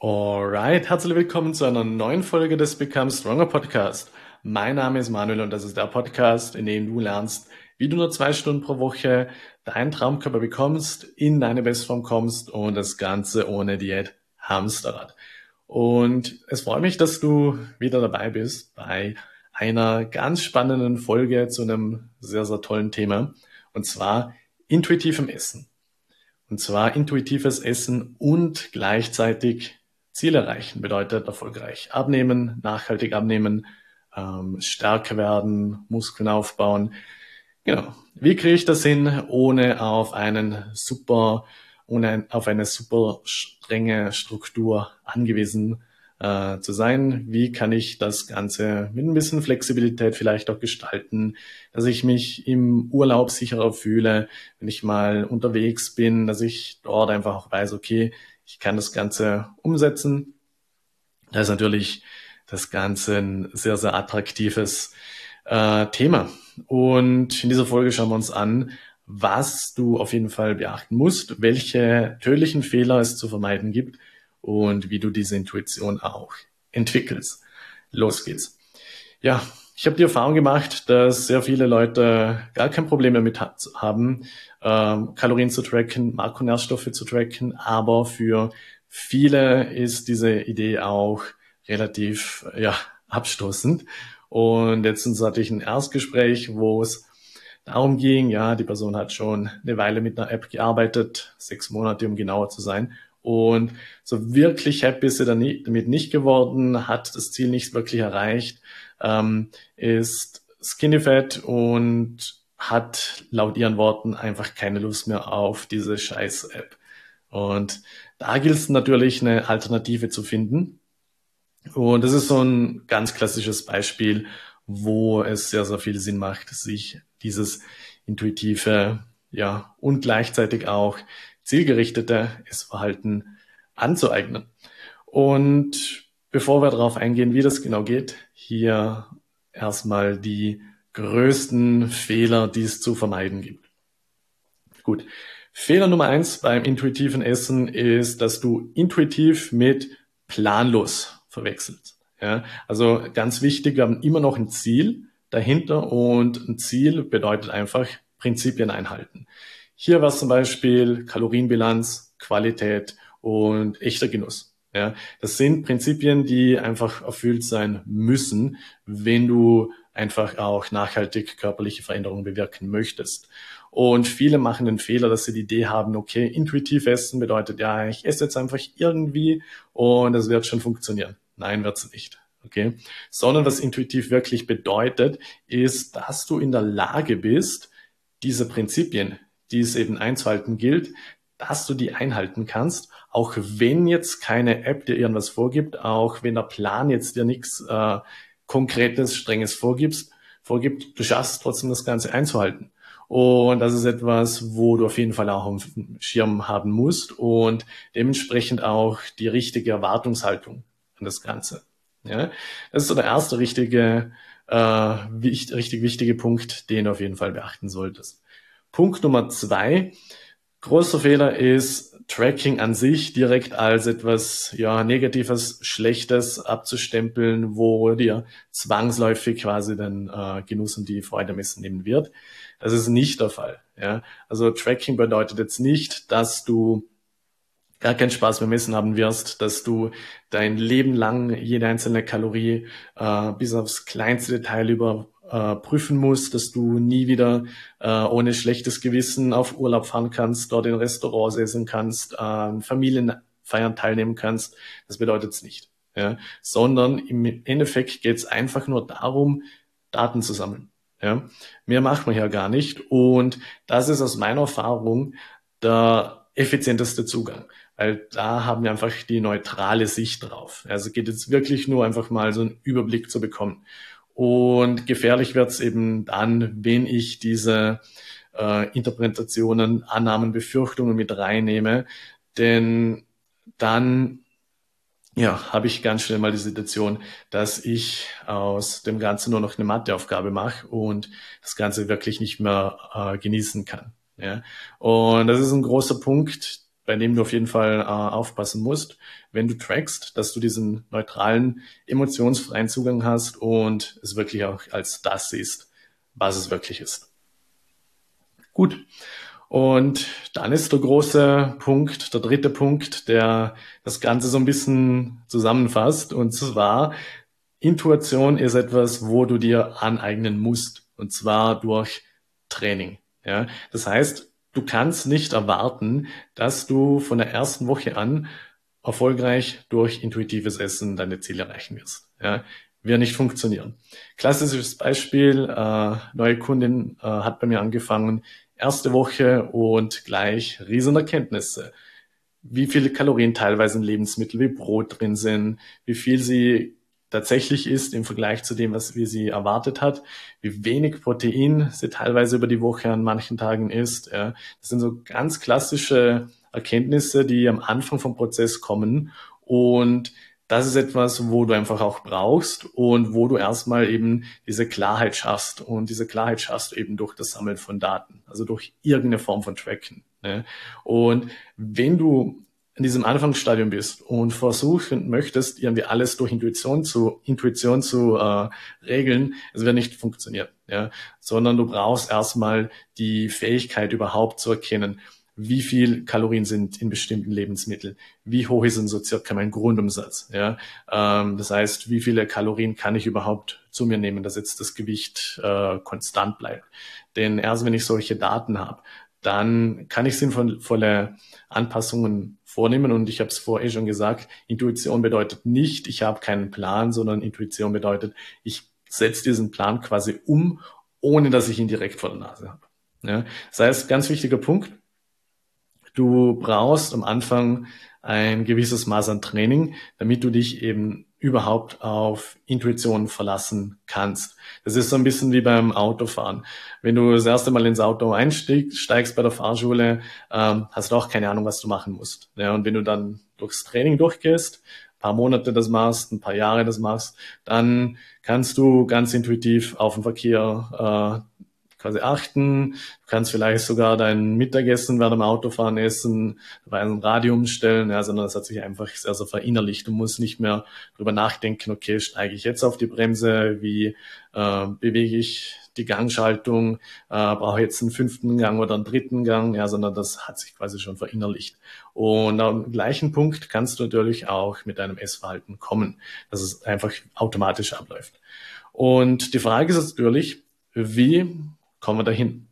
Alright, herzlich willkommen zu einer neuen Folge des Become Stronger Podcast. Mein Name ist Manuel und das ist der Podcast, in dem du lernst, wie du nur 2 Stunden pro Woche deinen Traumkörper bekommst, in deine Bestform kommst und das Ganze ohne Diät Hamsterrad. Und es freut mich, dass du wieder dabei bist bei einer ganz spannenden Folge zu einem sehr, sehr tollen Thema, und zwar intuitivem Essen. Und zwar intuitives Essen und gleichzeitig Ziel erreichen bedeutet erfolgreich abnehmen, nachhaltig abnehmen, stärker werden, Muskeln aufbauen. Genau. Wie kriege ich das hin, ohne auf eine super strenge Struktur angewiesen zu sein? Wie kann ich das Ganze mit ein bisschen Flexibilität vielleicht auch gestalten, dass ich mich im Urlaub sicherer fühle, wenn ich mal unterwegs bin, dass ich dort einfach auch weiß, okay, ich kann das Ganze umsetzen. Da ist natürlich das Ganze ein sehr, sehr attraktives Thema. Und in dieser Folge schauen wir uns an, was du auf jeden Fall beachten musst, welche tödlichen Fehler es zu vermeiden gibt und wie du diese Intuition auch entwickelst. Los geht's. Ja, ich habe die Erfahrung gemacht, dass sehr viele Leute gar kein Problem damit haben, Kalorien zu tracken, Makronährstoffe zu tracken, aber für viele ist diese Idee auch relativ, ja, abstoßend. Und letztens hatte ich ein Erstgespräch, wo es darum ging, ja, die Person hat schon eine Weile mit einer App gearbeitet, 6 Monate, um genauer zu sein. Und so wirklich happy ist sie damit nicht geworden, hat das Ziel nicht wirklich erreicht, ist skinny fat und hat laut ihren Worten einfach keine Lust mehr auf diese scheiß App. Und da gilt es natürlich, eine Alternative zu finden. Und das ist so ein ganz klassisches Beispiel, wo es sehr, sehr viel Sinn macht, sich dieses intuitive, ja, und gleichzeitig auch zielgerichtete Essverhalten anzueignen. Und bevor wir darauf eingehen, wie das genau geht, hier erstmal die größten Fehler, die es zu vermeiden gibt. Gut. Fehler Nummer 1 beim intuitiven Essen ist, dass du intuitiv mit planlos verwechselst. Ja, also ganz wichtig, wir haben immer noch ein Ziel dahinter, und ein Ziel bedeutet einfach Prinzipien einhalten. Hier war es zum Beispiel Kalorienbilanz, Qualität und echter Genuss. Ja, das sind Prinzipien, die einfach erfüllt sein müssen, wenn du einfach auch nachhaltig körperliche Veränderungen bewirken möchtest. Und viele machen den Fehler, dass sie die Idee haben, okay, intuitiv essen bedeutet, ja, ich esse jetzt einfach irgendwie und es wird schon funktionieren. Nein, wird's nicht. Okay? Sondern was intuitiv wirklich bedeutet, ist, dass du in der Lage bist, diese Prinzipien, die es eben einzuhalten gilt, dass du die einhalten kannst, auch wenn jetzt keine App dir irgendwas vorgibt, auch wenn der Plan jetzt dir nichts Konkretes, Strenges vorgibt, du schaffst trotzdem das Ganze einzuhalten. Und das ist etwas, wo du auf jeden Fall auch auf dem Schirm haben musst und dementsprechend auch die richtige Erwartungshaltung an das Ganze. Ja, das ist so der erste richtig wichtige Punkt, den du auf jeden Fall beachten solltest. Punkt Nummer 2, großer Fehler ist, Tracking an sich direkt als etwas, ja, Negatives, Schlechtes abzustempeln, wo dir zwangsläufig quasi den Genuss und die Freude am Essen nehmen wird. Das ist nicht der Fall. Ja? Also Tracking bedeutet jetzt nicht, dass du gar keinen Spaß beim Essen haben wirst, dass du dein Leben lang jede einzelne Kalorie bis aufs kleinste Detail überprüfen musst, dass du nie wieder ohne schlechtes Gewissen auf Urlaub fahren kannst, dort in Restaurants essen kannst, Familienfeiern teilnehmen kannst. Das bedeutet es nicht. Ja? Sondern im Endeffekt geht es einfach nur darum, Daten zu sammeln. Ja? Mehr macht man ja gar nicht. Und das ist aus meiner Erfahrung der effizienteste Zugang, weil da haben wir einfach die neutrale Sicht drauf. Also geht jetzt wirklich nur einfach mal so einen Überblick zu bekommen. Und gefährlich wird es eben dann, wenn ich diese Interpretationen, Annahmen, Befürchtungen mit reinnehme, denn dann habe ich ganz schnell mal die Situation, dass ich aus dem Ganzen nur noch eine Matheaufgabe mache und das Ganze wirklich nicht mehr genießen kann. Ja. Und das ist ein großer Punkt, bei dem du auf jeden Fall aufpassen musst, wenn du trackst, dass du diesen neutralen, emotionsfreien Zugang hast und es wirklich auch als das siehst, was es wirklich ist. Gut. Und dann ist der große Punkt, der dritte Punkt, der das Ganze so ein bisschen zusammenfasst. Und zwar, Intuition ist etwas, wo du dir aneignen musst. Und zwar durch Training. Ja, das heißt, du kannst nicht erwarten, dass du von der ersten Woche an erfolgreich durch intuitives Essen deine Ziele erreichen wirst. Ja, wird nicht funktionieren. Klassisches Beispiel, neue Kundin hat bei mir angefangen, erste Woche und gleich Riesenerkenntnisse. Wie viele Kalorien teilweise in Lebensmitteln wie Brot drin sind, wie viel sie tatsächlich isst im Vergleich zu dem, wie sie erwartet hat, wie wenig Protein sie teilweise über die Woche an manchen Tagen isst. Ja. Das sind so ganz klassische Erkenntnisse, die am Anfang vom Prozess kommen. Und das ist etwas, wo du einfach auch brauchst und wo du erstmal eben diese Klarheit schaffst. Und diese Klarheit schaffst du eben durch das Sammeln von Daten, also durch irgendeine Form von Tracken. Ne? Und wenn du in diesem Anfangsstadium bist und versuchen möchtest, irgendwie alles durch Intuition zu regeln, es wird nicht funktionieren, ja, sondern du brauchst erstmal die Fähigkeit überhaupt zu erkennen, wie viel Kalorien sind in bestimmten Lebensmitteln, wie hoch ist denn so circa mein Grundumsatz, ja, das heißt, wie viele Kalorien kann ich überhaupt zu mir nehmen, dass jetzt das Gewicht konstant bleibt. Denn erst wenn ich solche Daten habe, dann kann ich sinnvolle Anpassungen vornehmen. Und ich habe es vorher schon gesagt, Intuition bedeutet nicht, ich habe keinen Plan, sondern Intuition bedeutet, ich setze diesen Plan quasi um, ohne dass ich ihn direkt vor der Nase habe. Ja? Das heißt, ganz wichtiger Punkt, du brauchst am Anfang ein gewisses Maß an Training, damit du dich eben überhaupt auf Intuition verlassen kannst. Das ist so ein bisschen wie beim Autofahren. Wenn du das erste Mal ins Auto einsteigst bei der Fahrschule, hast du auch keine Ahnung, was du machen musst. Ja, und wenn du dann durchs Training durchgehst, ein paar Monate das machst, ein paar Jahre das machst, dann kannst du ganz intuitiv auf den Verkehr quasi achten. Du kannst vielleicht sogar dein Mittagessen während dem Autofahren essen, dabei ein Radio umstellen, ja, sondern das hat sich einfach sehr, sehr verinnerlicht. Du musst nicht mehr drüber nachdenken, okay, steige ich jetzt auf die Bremse, wie bewege ich die Gangschaltung, brauche ich jetzt einen 5. Gang oder einen 3. Gang, ja, sondern das hat sich quasi schon verinnerlicht. Und am gleichen Punkt kannst du natürlich auch mit deinem Essverhalten kommen, dass es einfach automatisch abläuft. Und die Frage ist natürlich, wie kommen wir dahin?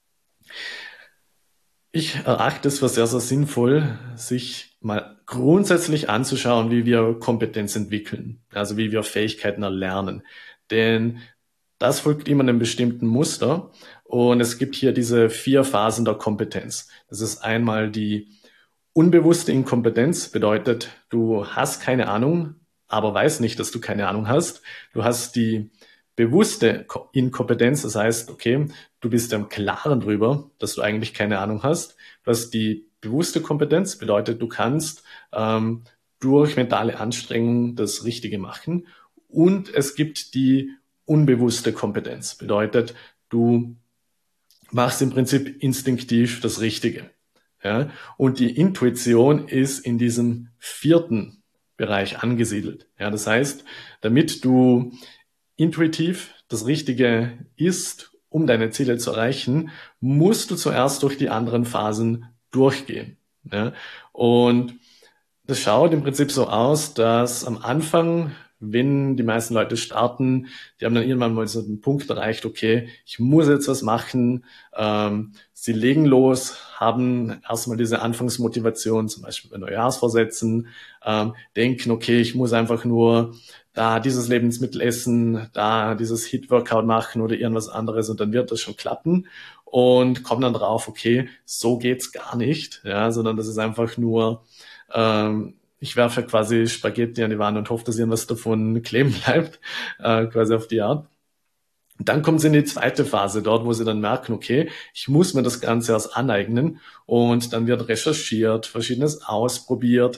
Ich erachte es für sehr, sehr sinnvoll, sich mal grundsätzlich anzuschauen, wie wir Kompetenz entwickeln, also wie wir Fähigkeiten erlernen. Denn das folgt immer einem bestimmten Muster und es gibt hier diese 4 Phasen der Kompetenz. Das ist einmal die unbewusste Inkompetenz, bedeutet, du hast keine Ahnung, aber weißt nicht, dass du keine Ahnung hast. Du hast die bewusste Inkompetenz, das heißt, okay, du bist im Klaren drüber, dass du eigentlich keine Ahnung hast. Du hast die bewusste Kompetenz, bedeutet, du kannst durch mentale Anstrengung das Richtige machen. Und es gibt die unbewusste Kompetenz, bedeutet, du machst im Prinzip instinktiv das Richtige. Ja? Und die Intuition ist in diesem 4. Bereich angesiedelt. Ja, das heißt, damit du intuitiv das Richtige ist, um deine Ziele zu erreichen, musst du zuerst durch die anderen Phasen durchgehen. Ja? Und das schaut im Prinzip so aus, dass am Anfang, wenn die meisten Leute starten, die haben dann irgendwann mal so einen Punkt erreicht, okay, ich muss jetzt was machen. Sie legen los, haben erstmal diese Anfangsmotivation, zum Beispiel bei Neujahrsvorsätzen, denken, okay, ich muss einfach nur da dieses Lebensmittel essen, da dieses HIIT-Workout machen oder irgendwas anderes und dann wird das schon klappen und kommen dann drauf, okay, so geht's gar nicht, ja, sondern das ist einfach nur ich werfe quasi Spaghetti an die Wand und hoffe, dass irgendwas davon kleben bleibt, quasi auf die Art. Und dann kommen sie in die zweite Phase, dort, wo sie dann merken, okay, ich muss mir das Ganze erst aneignen und dann wird recherchiert, Verschiedenes ausprobiert,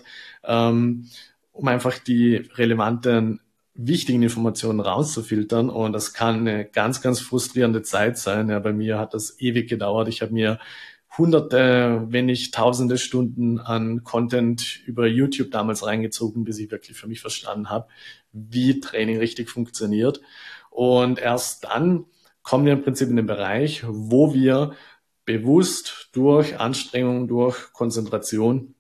um einfach die relevanten, wichtigen Informationen rauszufiltern und das kann eine ganz, ganz frustrierende Zeit sein. Ja, bei mir hat das ewig gedauert. Ich habe mir hunderte, wenn nicht tausende Stunden an Content über YouTube damals reingezogen, bis ich wirklich für mich verstanden habe, wie Training richtig funktioniert. Und erst dann kommen wir im Prinzip in den Bereich, wo wir bewusst durch Anstrengung, durch Konzentration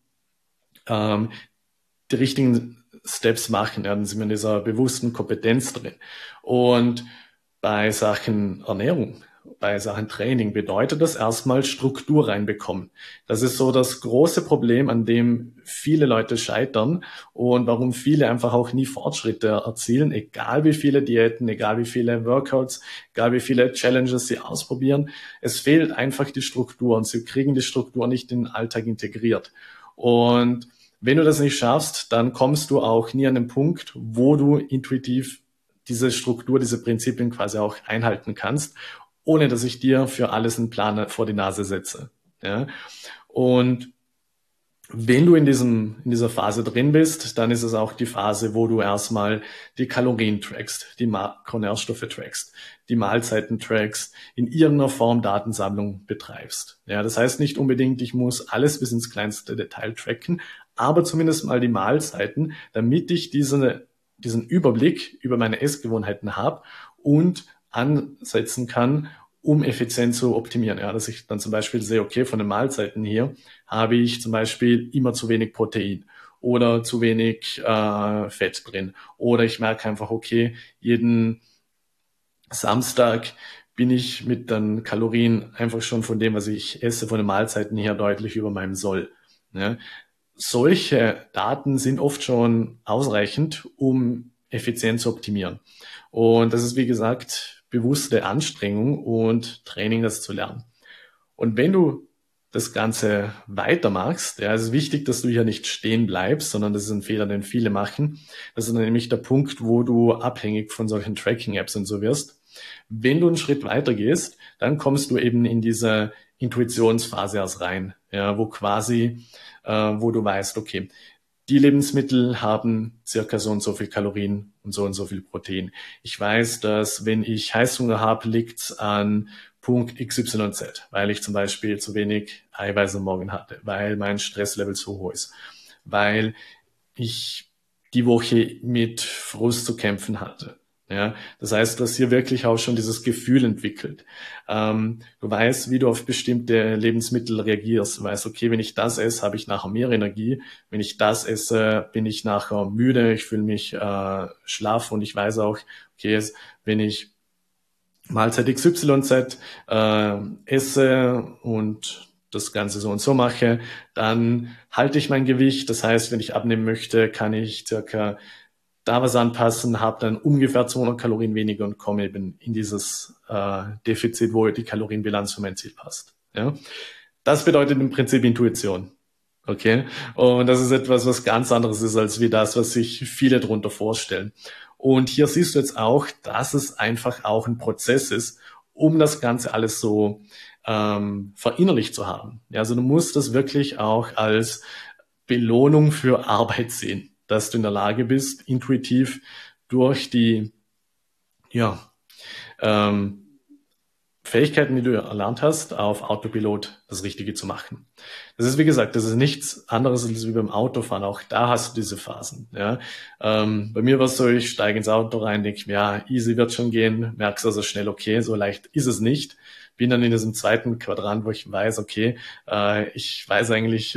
die richtigen Steps machen. Ja, dann sind wir in dieser bewussten Kompetenz drin. Und bei Sachen Ernährung, bei Sachen Training bedeutet das erstmal Struktur reinbekommen. Das ist so das große Problem, an dem viele Leute scheitern und warum viele einfach auch nie Fortschritte erzielen, egal wie viele Diäten, egal wie viele Workouts, egal wie viele Challenges sie ausprobieren. Es fehlt einfach die Struktur und sie kriegen die Struktur nicht in den Alltag integriert. Und wenn du das nicht schaffst, dann kommst du auch nie an den Punkt, wo du intuitiv diese Struktur, diese Prinzipien quasi auch einhalten kannst, ohne dass ich dir für alles einen Plan vor die Nase setze. Ja? Und wenn du in dieser Phase drin bist, dann ist es auch die Phase, wo du erstmal die Kalorien trackst, die Makronährstoffe trackst, die Mahlzeiten trackst, in irgendeiner Form Datensammlung betreibst. Ja, das heißt nicht unbedingt, ich muss alles bis ins kleinste Detail tracken, aber zumindest mal die Mahlzeiten, damit ich diesen Überblick über meine Essgewohnheiten habe und ansetzen kann, um effizient zu optimieren. Ja, dass ich dann zum Beispiel sehe, okay, von den Mahlzeiten hier habe ich zum Beispiel immer zu wenig Protein oder zu wenig Fett drin. Oder ich merke einfach, okay, jeden Samstag bin ich mit den Kalorien einfach schon von dem, was ich esse, von den Mahlzeiten her deutlich über meinem Soll. Ja. Solche Daten sind oft schon ausreichend, um effizient zu optimieren. Und das ist, wie gesagt, bewusste Anstrengung und Training, das zu lernen. Und wenn du das Ganze weitermachst, ja, es ist wichtig, dass du hier nicht stehen bleibst, sondern das ist ein Fehler, den viele machen. Das ist nämlich der Punkt, wo du abhängig von solchen Tracking-Apps und so wirst. Wenn du einen Schritt weiter gehst, dann kommst du eben in diese Intuitionsphase erst rein, ja, wo du weißt, okay, die Lebensmittel haben circa so und so viel Kalorien und so viel Protein. Ich weiß, dass wenn ich Heißhunger habe, liegt's an Punkt XYZ, weil ich zum Beispiel zu wenig Eiweiß am Morgen hatte, weil mein Stresslevel zu hoch ist, weil ich die Woche mit Frust zu kämpfen hatte. Ja, das heißt, du hast hier wirklich auch schon dieses Gefühl entwickelt. Du weißt, wie du auf bestimmte Lebensmittel reagierst. Du weißt, okay, wenn ich das esse, habe ich nachher mehr Energie. Wenn ich das esse, bin ich nachher müde. Ich fühle mich schlaff und ich weiß auch, okay, wenn ich Mahlzeit XYZ esse und das Ganze so und so mache, dann halte ich mein Gewicht. Das heißt, wenn ich abnehmen möchte, kann ich circa da was anpassen, habe dann ungefähr 200 Kalorien weniger und komme eben in dieses Defizit, wo die Kalorienbilanz für mein Ziel passt. Ja? Das bedeutet im Prinzip Intuition. Okay? Und das ist etwas, was ganz anderes ist, als wie das, was sich viele darunter vorstellen. Und hier siehst du jetzt auch, dass es einfach auch ein Prozess ist, um das Ganze alles so verinnerlicht zu haben. Ja, also du musst das wirklich auch als Belohnung für Arbeit sehen, dass du in der Lage bist, intuitiv durch die ja, ähm, Fähigkeiten, die du erlernt hast, auf Autopilot das Richtige zu machen. Das ist, wie gesagt, das ist nichts anderes als wie beim Autofahren. Auch da hast du diese Phasen. Ja. Bei mir war es so, ich steige ins Auto rein, denke mir, ja, easy wird schon gehen, merkst also schnell, okay, so leicht ist es nicht. Bin dann in diesem zweiten Quadrant, wo ich weiß, okay, ich weiß eigentlich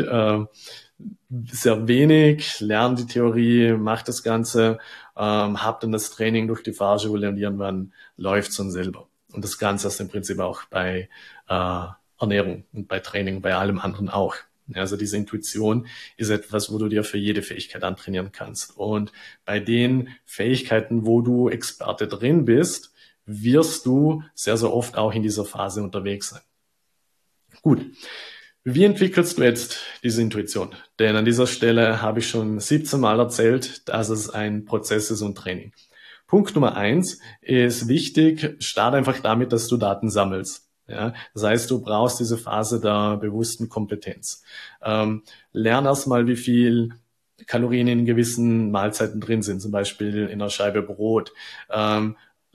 sehr wenig, lerne die Theorie, mache das Ganze, habe dann das Training durch die Fahrschule und irgendwann läuft's von selber. Und das Ganze ist im Prinzip auch bei Ernährung und bei Training, bei allem anderen auch. Also diese Intuition ist etwas, wo du dir für jede Fähigkeit antrainieren kannst. Und bei den Fähigkeiten, wo du Experte drin bist, wirst du sehr, sehr oft auch in dieser Phase unterwegs sein. Gut. Wie entwickelst du jetzt diese Intuition? Denn an dieser Stelle habe ich schon 17 Mal erzählt, dass es ein Prozess ist und Training. Punkt Nummer 1 ist wichtig, start einfach damit, dass du Daten sammelst. Ja, das heißt, du brauchst diese Phase der bewussten Kompetenz. Lern erstmal, wie viel Kalorien in gewissen Mahlzeiten drin sind, zum Beispiel in einer Scheibe Brot.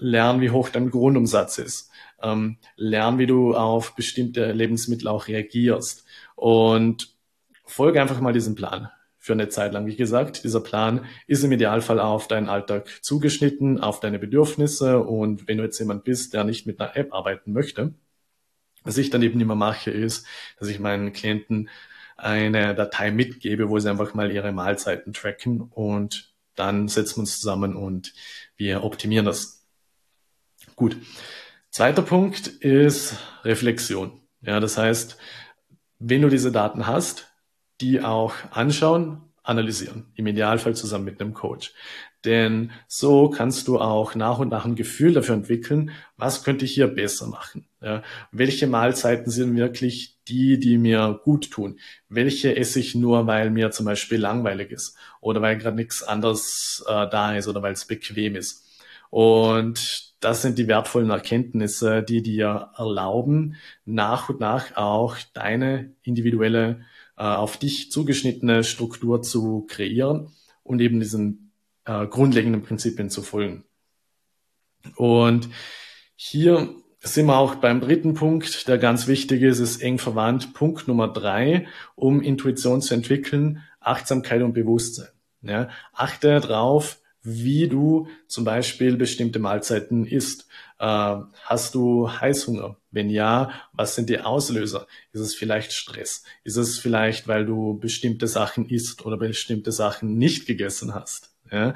lern, wie hoch dein Grundumsatz ist. Lern, wie du auf bestimmte Lebensmittel auch reagierst. Und folge einfach mal diesem Plan für eine Zeit lang. Wie gesagt, dieser Plan ist im Idealfall auf deinen Alltag zugeschnitten, auf deine Bedürfnisse. Und wenn du jetzt jemand bist, der nicht mit einer App arbeiten möchte, was ich dann eben immer mache, ist, dass ich meinen Klienten eine Datei mitgebe, wo sie einfach mal ihre Mahlzeiten tracken und dann setzen wir uns zusammen und wir optimieren das. Gut. Zweiter Punkt ist Reflexion. Ja, das heißt, wenn du diese Daten hast, die auch anschauen, analysieren. Im Idealfall zusammen mit einem Coach. Denn so kannst du auch nach und nach ein Gefühl dafür entwickeln, was könnte ich hier besser machen? Ja, welche Mahlzeiten sind wirklich die, die mir gut tun? Welche esse ich nur, weil mir zum Beispiel langweilig ist oder weil gerade nichts anderes da ist oder weil es bequem ist? Und das sind die wertvollen Erkenntnisse, die dir erlauben, nach und nach auch deine individuelle, auf dich zugeschnittene Struktur zu kreieren und eben diesen grundlegenden Prinzipien zu folgen. Und hier sind wir auch beim dritten Punkt, der ganz wichtig ist, ist eng verwandt. Punkt Nummer 3, um Intuition zu entwickeln, Achtsamkeit und Bewusstsein. Ja, achte darauf, wie du zum Beispiel bestimmte Mahlzeiten isst. Hast du Heißhunger? Wenn ja, was sind die Auslöser? Ist es vielleicht Stress? Ist es vielleicht, weil du bestimmte Sachen isst oder bestimmte Sachen nicht gegessen hast? Ja?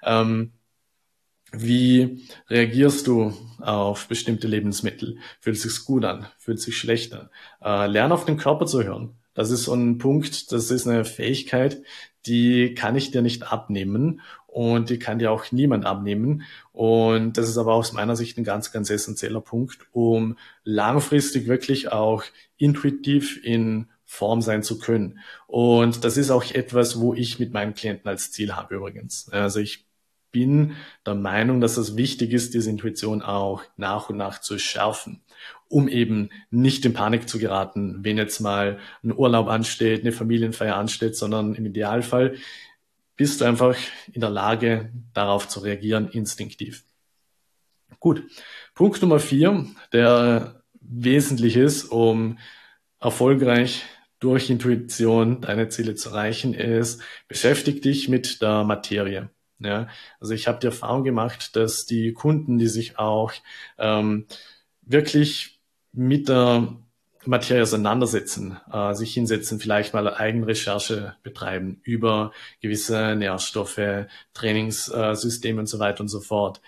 Wie reagierst du auf bestimmte Lebensmittel? Fühlt sich's gut an? Fühlt sich schlecht an? Lern auf den Körper zu hören. Das ist so ein Punkt, das ist eine Fähigkeit, die kann ich dir nicht abnehmen und die kann dir auch niemand abnehmen. Und das ist aber aus meiner Sicht ein ganz, ganz essentieller Punkt, um langfristig wirklich auch intuitiv in Form sein zu können. Und das ist auch etwas, wo ich mit meinen Klienten als Ziel habe übrigens. Also ich bin der Meinung, dass es wichtig ist, diese Intuition auch nach und nach zu schärfen, um eben nicht in Panik zu geraten, wenn jetzt mal ein Urlaub ansteht, eine Familienfeier ansteht, sondern im Idealfall bist du einfach in der Lage, darauf zu reagieren, instinktiv. Gut. Punkt Nummer 4, der wesentlich ist, um erfolgreich durch Intuition deine Ziele zu erreichen, ist, beschäftige dich mit der Materie. Ja, also ich habe die Erfahrung gemacht, dass die Kunden, die sich auch wirklich mit der Materie auseinandersetzen, sich hinsetzen, vielleicht mal Eigenrecherche betreiben über gewisse Nährstoffe, Trainingssysteme und so weiter und so fort.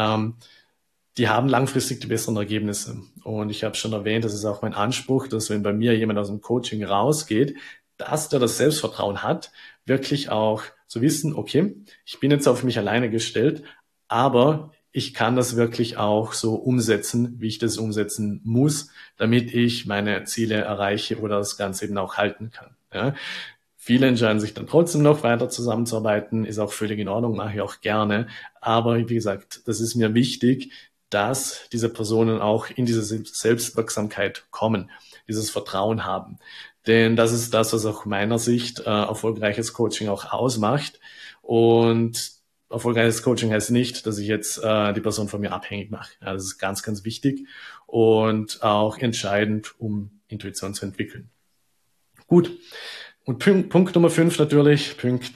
Die haben langfristig die besseren Ergebnisse. Und ich habe schon erwähnt, das ist auch mein Anspruch, dass wenn bei mir jemand aus dem Coaching rausgeht, dass der das Selbstvertrauen hat, wirklich auch zu wissen, okay, ich bin jetzt auf mich alleine gestellt, aber ich kann das wirklich auch so umsetzen, wie ich das umsetzen muss, damit ich meine Ziele erreiche oder das Ganze eben auch halten kann. Ja. Viele entscheiden sich dann trotzdem noch weiter zusammenzuarbeiten, ist auch völlig in Ordnung, mache ich auch gerne. Aber wie gesagt, das ist mir wichtig, dass diese Personen auch in diese Selbstwirksamkeit kommen, dieses Vertrauen haben. Denn das ist das, was aus meiner Sicht erfolgreiches Coaching auch ausmacht. Und erfolgreiches Coaching heißt nicht, dass ich jetzt die Person von mir abhängig mache. Ja, das ist ganz, ganz wichtig und auch entscheidend, um Intuition zu entwickeln. Gut. Und Punkt Nummer 5 natürlich,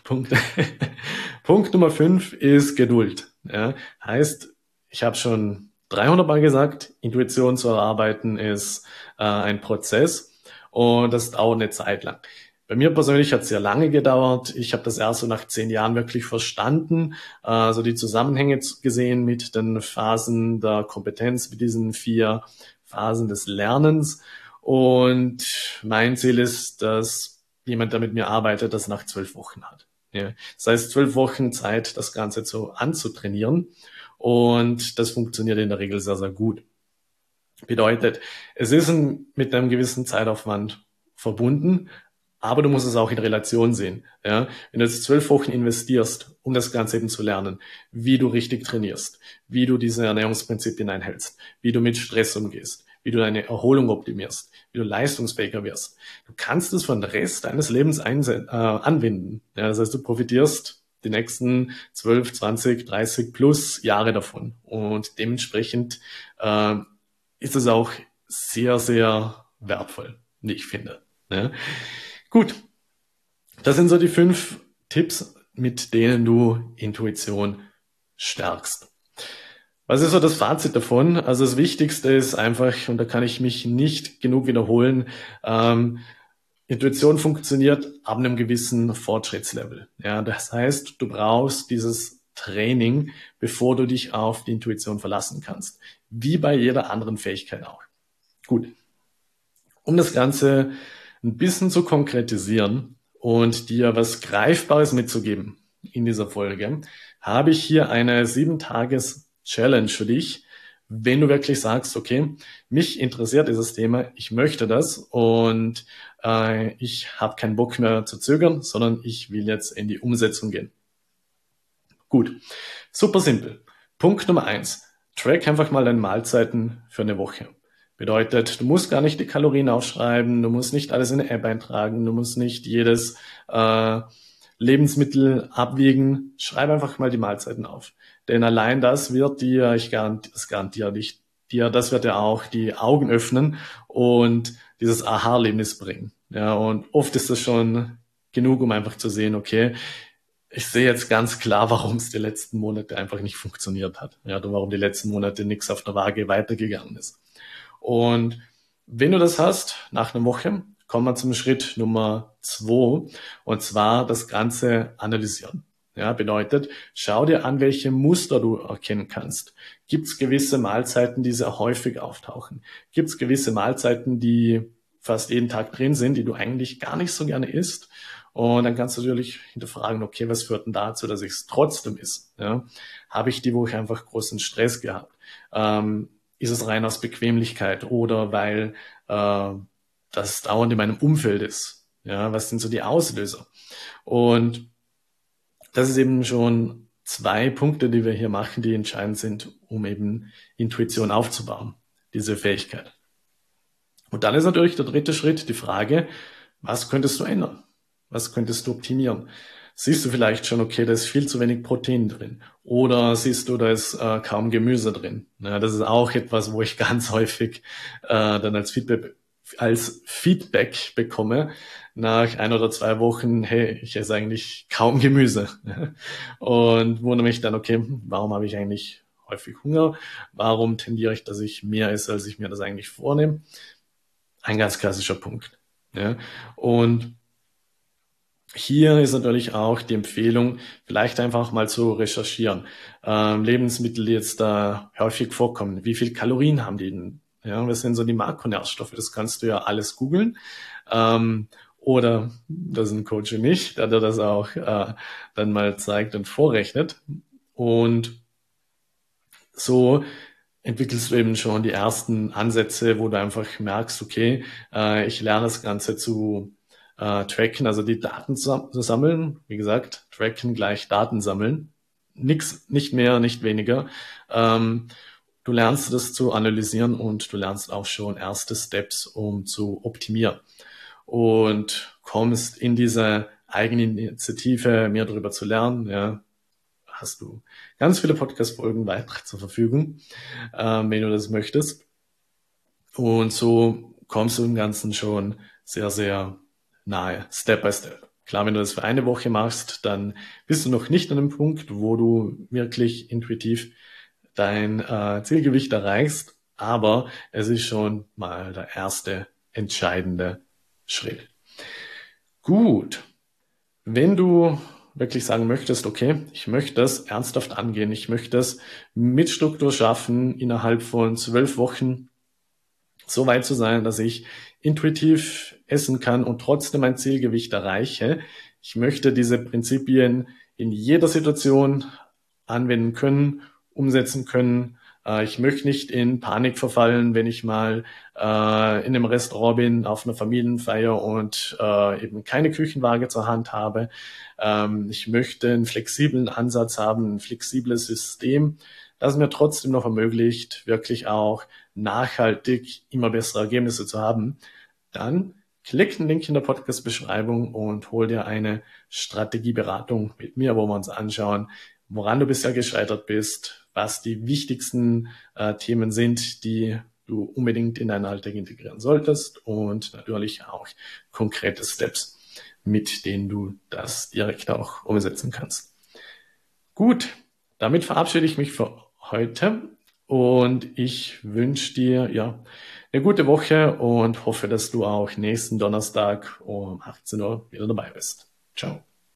Punkt Nummer 5 ist Geduld. Ja, heißt, ich habe schon 300 Mal gesagt, Intuition zu erarbeiten ist ein Prozess und das dauert eine Zeit lang. Bei mir persönlich hat es sehr lange gedauert. Ich habe das erst so nach 10 Jahren wirklich verstanden, so die Zusammenhänge gesehen mit den Phasen der Kompetenz, mit diesen 4 Phasen des Lernens. Und mein Ziel ist, dass jemand, der mit mir arbeitet, das nach 12 Wochen hat. Ja. Das heißt, 12 Wochen Zeit, das Ganze so anzutrainieren. Und das funktioniert in der Regel sehr, sehr gut. Bedeutet, es ist mit einem gewissen Zeitaufwand verbunden, aber du musst es auch in Relation sehen. Ja? Wenn du jetzt 12 Wochen investierst, um das Ganze eben zu lernen, wie du richtig trainierst, wie du diese Ernährungsprinzipien einhältst, wie du mit Stress umgehst, wie du deine Erholung optimierst, wie du leistungsfähiger wirst. Du kannst es für den Rest deines Lebens anwenden. Ja, das heißt, du profitierst die nächsten 12, 20, 30 plus Jahre davon. Und dementsprechend ist es auch sehr, sehr wertvoll, wie ich finde. Ja. Gut, das sind so die 5 Tipps, mit denen du Intuition stärkst. Was ist so das Fazit davon? Also das Wichtigste ist einfach, und da kann ich mich nicht genug wiederholen, Intuition funktioniert ab einem gewissen Fortschrittslevel. Ja, das heißt, du brauchst dieses Training, bevor du dich auf die Intuition verlassen kannst. Wie bei jeder anderen Fähigkeit auch. Gut. Um das Ganze ein bisschen zu konkretisieren und dir was Greifbares mitzugeben in dieser Folge, habe ich hier eine 7-Tages-Challenge für dich, wenn du wirklich sagst, okay, mich interessiert dieses Thema, ich möchte das und ich habe keinen Bock mehr zu zögern, sondern ich will jetzt in die Umsetzung gehen. Gut, super simpel. Punkt Nummer 1. Track einfach mal deine Mahlzeiten für eine Woche. Bedeutet, du musst gar nicht die Kalorien aufschreiben, du musst nicht alles in eine App eintragen, du musst nicht jedes Lebensmittel abwiegen. Schreib einfach mal die Mahlzeiten auf. Denn allein das wird dir, das garantiere ich dir, das wird dir auch die Augen öffnen und dieses Aha-Erlebnis bringen. Ja, und oft ist das schon genug, um einfach zu sehen, okay, ich sehe jetzt ganz klar, warum es die letzten Monate einfach nicht funktioniert hat. Ja, oder warum die letzten Monate nichts auf der Waage weitergegangen ist. Und wenn du das hast, nach einer Woche, kommen wir zum Schritt Nummer 2, und zwar das Ganze analysieren. Ja, bedeutet, schau dir an, welche Muster du erkennen kannst. Gibt es gewisse Mahlzeiten, die sehr häufig auftauchen? Gibt es gewisse Mahlzeiten, die fast jeden Tag drin sind, die du eigentlich gar nicht so gerne isst? Und dann kannst du natürlich hinterfragen, okay, was führt denn dazu, dass ich es trotzdem isst? Ja? Habe ich die Woche einfach großen Stress gehabt? Ist es rein aus Bequemlichkeit oder weil das dauernd in meinem Umfeld ist? Ja, was sind so die Auslöser? Und das ist eben schon 2 Punkte, die wir hier machen, die entscheidend sind, um eben Intuition aufzubauen, diese Fähigkeit. Und dann ist natürlich der 3. Schritt die Frage, was könntest du ändern? Was könntest du optimieren? Siehst du vielleicht schon, okay, da ist viel zu wenig Protein drin. Oder siehst du, da ist kaum Gemüse drin. Ja, das ist auch etwas, wo ich ganz häufig dann als Feedback bekomme nach 1 oder 2 Wochen, hey, ich esse eigentlich kaum Gemüse. Und wundere mich dann, okay, warum habe ich eigentlich häufig Hunger? Warum tendiere ich, dass ich mehr esse, als ich mir das eigentlich vornehme? Ein ganz klassischer Punkt. Ja. Und hier ist natürlich auch die Empfehlung, vielleicht einfach mal zu recherchieren. Lebensmittel, die jetzt da häufig vorkommen, wie viel Kalorien haben die denn? Ja, was sind so die Makronährstoffe? Das kannst du ja alles googeln. Oder das ist ein Coach für mich, der dir das auch dann mal zeigt und vorrechnet. Und so entwickelst du eben schon die ersten Ansätze, wo du einfach merkst, okay, ich lerne das Ganze zu tracken, also die Daten zu sammeln. Wie gesagt, tracken gleich Daten sammeln. Nix, nicht mehr, nicht weniger. Du lernst das zu analysieren und du lernst auch schon erste Steps, um zu optimieren. Und kommst in diese Eigeninitiative, mehr darüber zu lernen. Ja, hast du ganz viele Podcast-Folgen weiter zur Verfügung, wenn du das möchtest. Und so kommst du im Ganzen schon sehr, sehr nahe, Step by Step. Klar, wenn du das für eine Woche machst, dann bist du noch nicht an dem Punkt, wo du wirklich intuitiv dein Zielgewicht erreichst, aber es ist schon mal der erste entscheidende Schritt. Gut, wenn du wirklich sagen möchtest, okay, ich möchte das ernsthaft angehen, ich möchte das mit Struktur schaffen, innerhalb von 12 Wochen so weit zu sein, dass ich intuitiv essen kann und trotzdem mein Zielgewicht erreiche. Ich möchte diese Prinzipien in jeder Situation anwenden können, umsetzen können. Ich möchte nicht in Panik verfallen, wenn ich mal in einem Restaurant bin, auf einer Familienfeier und eben keine Küchenwaage zur Hand habe. Ich möchte einen flexiblen Ansatz haben, ein flexibles System, das mir trotzdem noch ermöglicht, wirklich auch nachhaltig immer bessere Ergebnisse zu haben. Dann klick den Link in der Podcast-Beschreibung und hol dir eine Strategieberatung mit mir, wo wir uns anschauen, woran du bisher gescheitert bist, was die wichtigsten Themen sind, die du unbedingt in deinen Alltag integrieren solltest und natürlich auch konkrete Steps, mit denen du das direkt auch umsetzen kannst. Gut, damit verabschiede ich mich für heute und ich wünsche dir eine gute Woche und hoffe, dass du auch nächsten Donnerstag um 18 Uhr wieder dabei bist. Ciao.